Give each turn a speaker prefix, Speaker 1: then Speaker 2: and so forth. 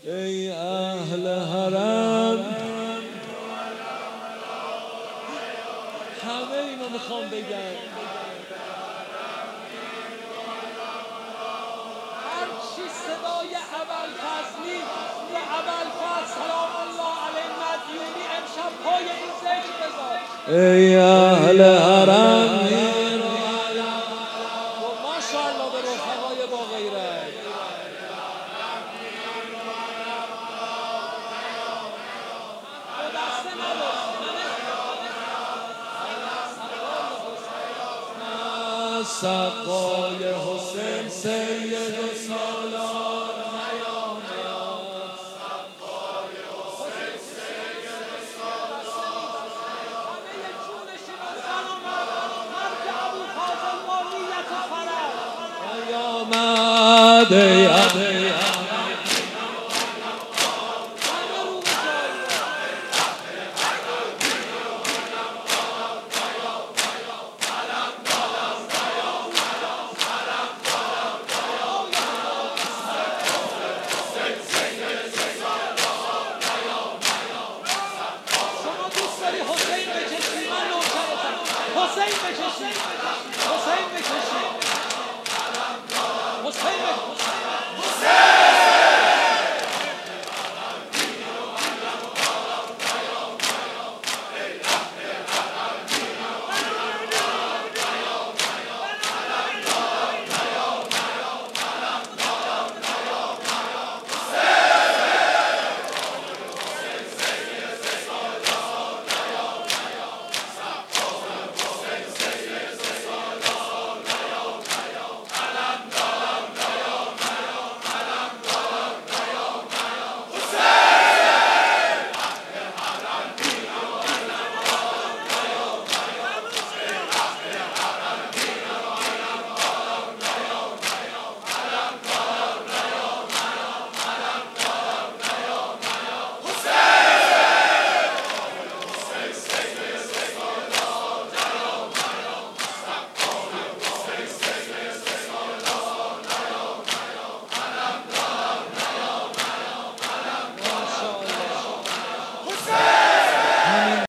Speaker 1: ای اهل حرم. همه اینو میخوام بگم. هرچی صدای ابوالفضلی و ابوالفضل سلام الله علیه مدیونی امشب پای این ذکر بذار. ای اهل حرم ماشاءالله به رفقای با غیرت. سقای حسین سید و سالار نیامد. سقای حسین سید و سالار همه جونشون سلامت مرد ابوالفضل ماویت فرح نیامد.